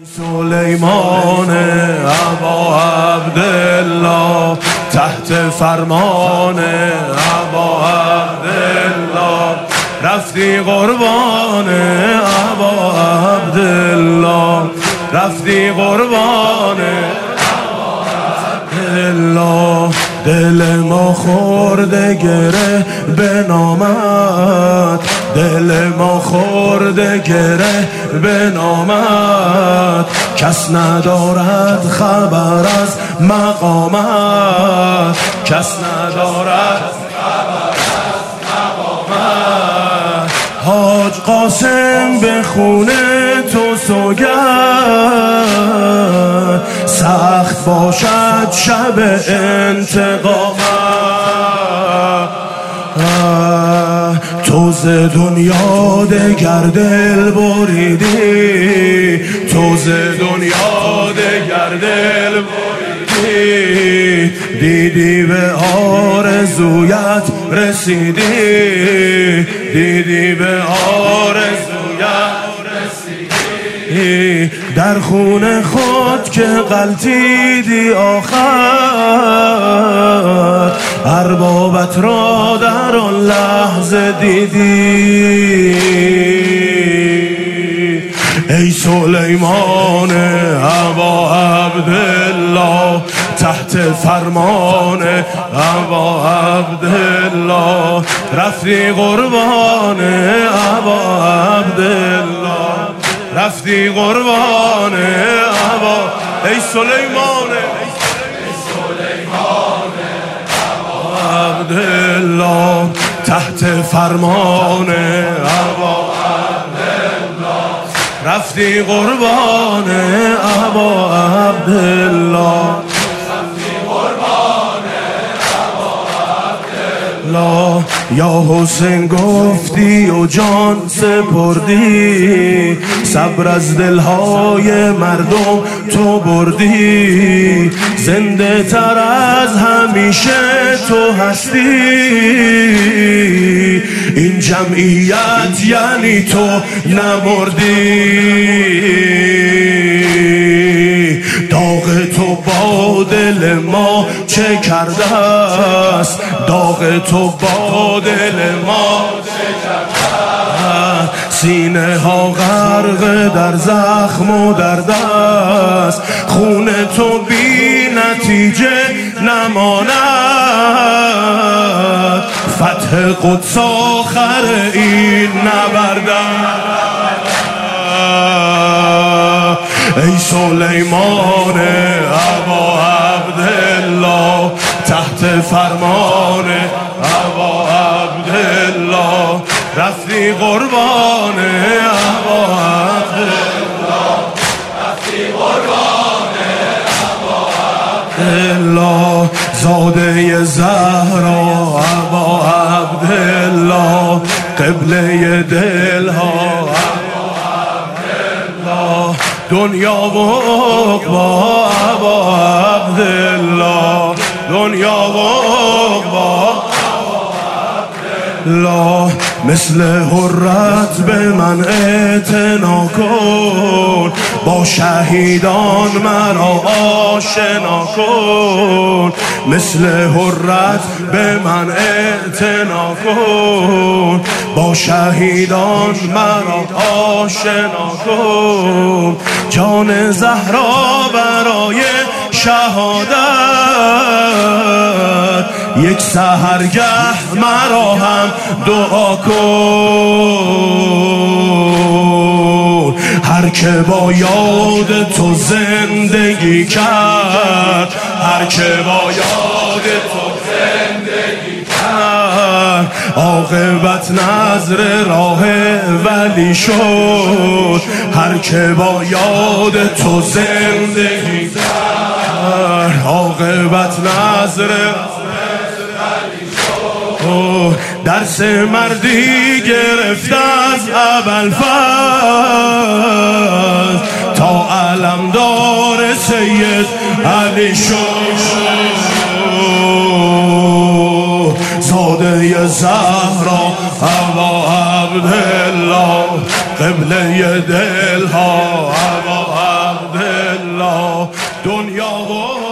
سلیمان ابا عبدالله تحت فرمان ابا عبدالله رفتی قربان ابا عبدالله رفتی قربان ابا عبدالله دل ما خورده گره به نامت دل ما خورده گره به نامت کس ندارد خبر از مقامت کس ندارد خبر از مقامت حاج قاسم به خونه تو سوگند سخت باشد شب انتقامت تو ز دنیا دگر دل بریدی تو ز دنیا دگر دل بریدی دیدی به آرزویت رسیدی دیدی به آرزویت رسیدی در خون خود که غلطیدی آخر اربابت را در آن لحظه دیدی ای سلیمان ابا عبدالله تحت فرمان ابا عبدالله رفتی قربان ابا عبدالله رفتی قربان ابا ای سلیمان عبدالله تحت فرمان ابا عبدالله رفتی قربان ابا عبدالله رفتی قربان ابا عبدالله یا حسین گفتی و جان سپردی صبر از دلهای مردم تو بردی زنده تر از همیشه تو هستی این جمعیت یعنی تو نمردی داغ تو با دل ما چه کرده است داغ تو با دل ما چه کرده است سینه ها غرق در زخم و درد است خون تو بی نتیجه نماند فتح قدس آخر این نبرد ای سلیمان ابا عبدالله تحت فرمان ابا عبدالله رفتی قربان ابا عبدالله رفتی قربان ابا عبدالله زاده زهرا ابا عبدالله قبله دلها دنیا و عقبا ابا عبدالله دنیا و عقبا لا مثل حرت به من اعتنا کن با شهیدان مرا آشنا کن مثل حرت به من اعتنا کن با شهیدان مرا آشنا کن جان زهرا برای شهادت یک سحرگه مرا هم دعا کن هر که با یاد تو زندگی کرد هر که با یاد تو زندگی کرد عاقبت نظر راه ولی شد هر که با یاد تو زندگی کرد عاقبت نظر درس مردی گرفت از ابوالفضل تا علمدار سید علی شد زاده زهرا ابا عبدالله قبله دلها ابا دنیا و